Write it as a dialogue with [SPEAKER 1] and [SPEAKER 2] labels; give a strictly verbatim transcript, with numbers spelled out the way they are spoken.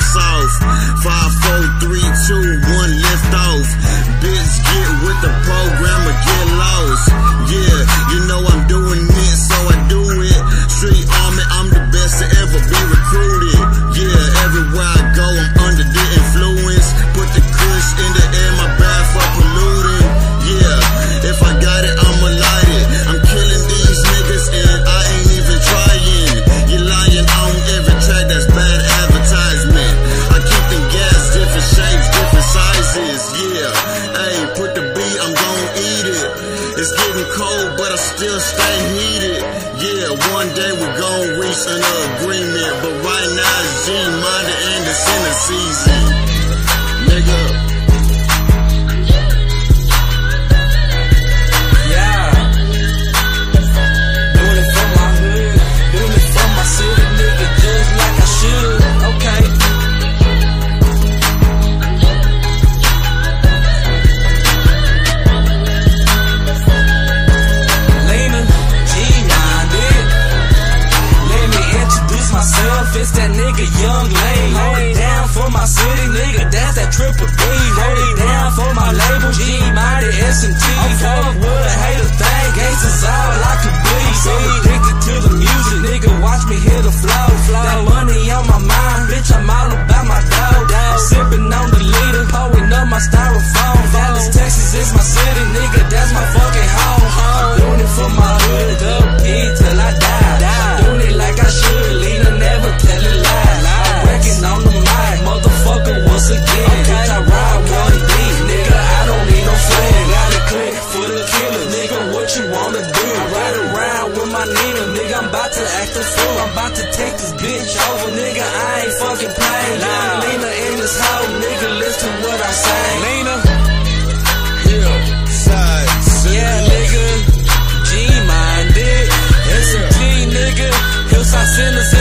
[SPEAKER 1] sauce. Five, four, three, two, one, lift off. Bitch, get with the program or get lost. Yeah, you know I'm doing it, so I do it. Street army, I'm the best to ever be recruited. Yeah, everywhere I go, I'm under the influence. Put the kush in the air, my bad for polluting. Yeah, if I got it, I'ma light it. I'm killing these niggas and I ain't even trying. You lying on every track, that's bad advertisement. I keep them gas, different shapes, different sizes. Yeah, hey, put the beat, I'm gon' eat it. It's getting cold, but I still stay heated. Yeah, one day we gon' reach an agreement, but right now it's G-minded and it's in the season. Nigga.
[SPEAKER 2] It's that nigga Young Lane. Hold it down for my city, nigga, that's that triple B. Hold it down for my label, G-Mighty S and T. I'm fuck with a hater thing, gangsters all I could be. So addicted to the music, nigga, watch me hit the flow. That money on my mind, bitch, I'm all about my dough. I'm sipping on the leader, pulling up my styrofoam. Dallas, Texas is my city, nigga, that's my fucking home. I'm doing it for my hood, dub P till I die. I'm doing it like I should, Lena, never tell it lies. I'm wrecking on the mic, motherfucker, once again. Bitch, I ride one deep, nigga, I don't need no friend. Got a click for the killer, nigga, what you wanna do? I ride around with my Nina, nigga, I'm about to act a fool. I'm about to take this bitch over, nigga, I ain't fucking playing. Young Lena in this hoe, nigga, listen to what I'm saying. Lena,
[SPEAKER 1] Yeah, side,
[SPEAKER 2] yeah, nigga, G-minded, S and T, nigga, Hillside Sinners.